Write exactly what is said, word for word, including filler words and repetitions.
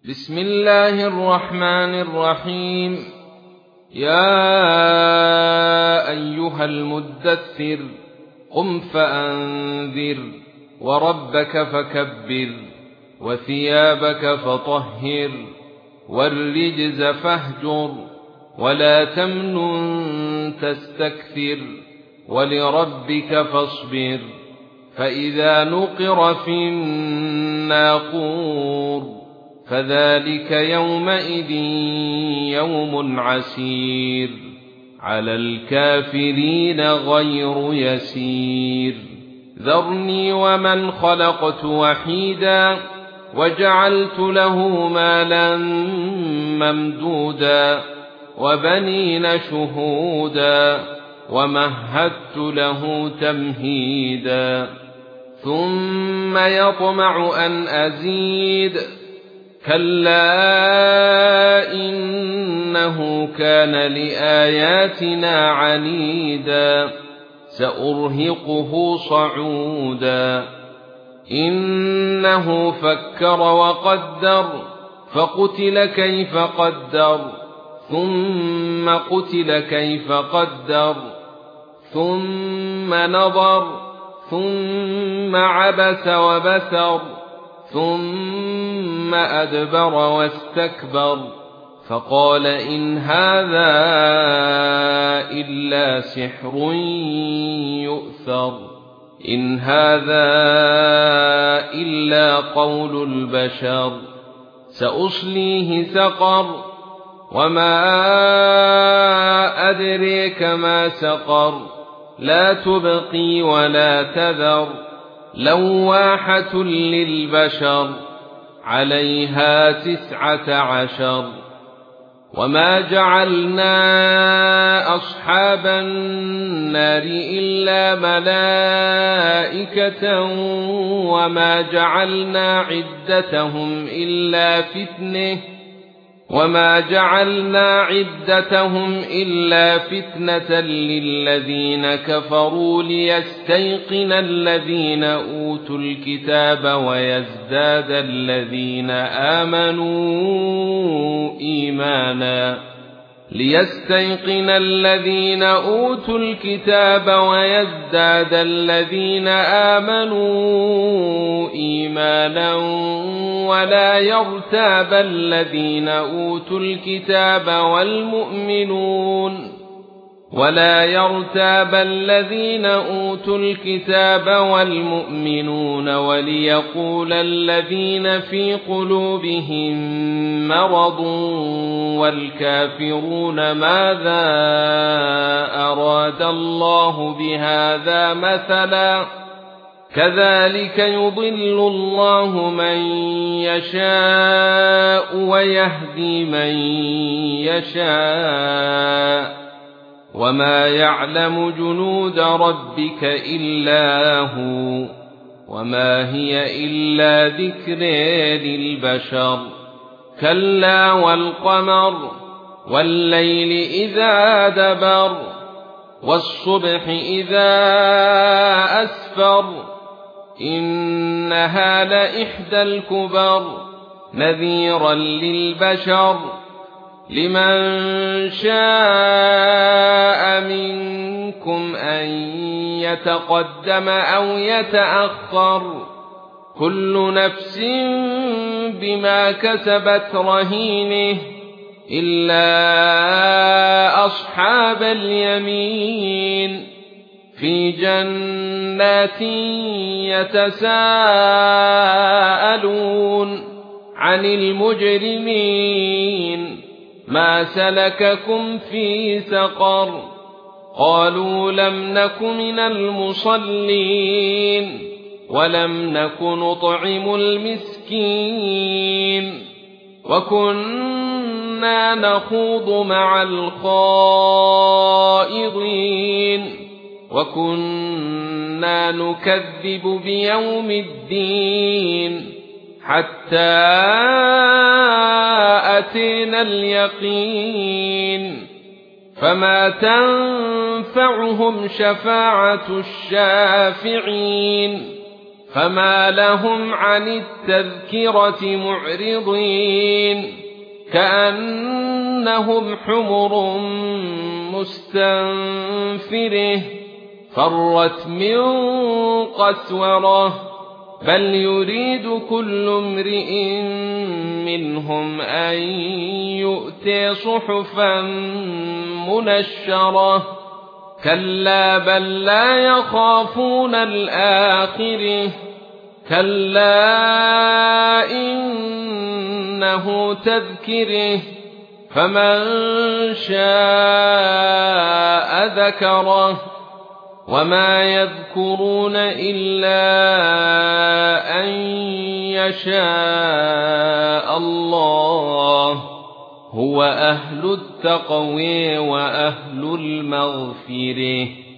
بسم الله الرحمن الرحيم. يا أيها المدثر قم فأنذر وربك فكبر وثيابك فطهر والرجز فاهجر ولا تمنن تستكثر ولربك فاصبر. فإذا نقر في الناقور فذلك يومئذ يوم عسير على الكافرين غير يسير. ذرني ومن خلقت وحيدا وجعلت له مالا ممدودا وبنين شهودا ومهدت له تمهيدا ثم يطمع أن أزيد كلا إنه كان لآياتنا عنيدا سأرهقه صعودا. إنه فكر وقدر فقتل كيف قدر ثم قتل كيف قدر ثم نظر ثم عبس وبسر ثم أدبر واستكبر فقال إن هذا إلا سحر يؤثر إن هذا إلا قول البشر. سأصليه سقر وما أدريك ما سقر لا تبقي ولا تذر لواحة للبشر عليها تسعة عشر. وما جعلنا أصحاب النار إلا ملائكة وما جعلنا عدتهم إلا فتنة وما جعلنا عدتهم إلا فتنة للذين كفروا ليستيقن الذين أوتوا الكتاب ويزداد الذين آمنوا إيمانا ليستيقن الذين أوتوا الكتاب ويزداد الذين آمنوا إيمانا ولا يرتاب الذين أوتوا الكتاب والمؤمنون ولا يرتاب الذين أوتوا الكتاب والمؤمنون وليقول الذين في قلوبهم مرض والكافرون ماذا أراد الله بهذا مثلا كذلك يضل الله من يشاء ويهدي من يشاء وما يعلم جنود ربك إلا هو وما هي إلا ذكر للبشر. كلا والقمر والليل إذا دبر والصبح إذا أسفر إنها لإحدى الكبر نذيرا للبشر لمن شاء منكم أن يتقدم أو يتأخر كل نفس بما كسبت رهينه إلا أصحاب اليمين في جنات يتساءلون عن المجرمين ما سلككم في سقر قالوا لم نك من المصلين ولم نك نطعم المسكين وكنا نخوض مع الخائضين وكنا نكذب بيوم الدين حتى أتينا اليقين فما تنفعهم شفاعة الشافعين فما لهم عن التذكرة معرضين كأنهم حمر مستنفره فرت من قسورة بل يريد كل امرئ منهم أن يؤتي صحفا منشرة كلا بل لا يخافون الآخرة كلا إنه تذكره فمن شاء ذكره وما يذكرون إلا أن يشاء الله هو أهل التقوى وأهل المغفرة.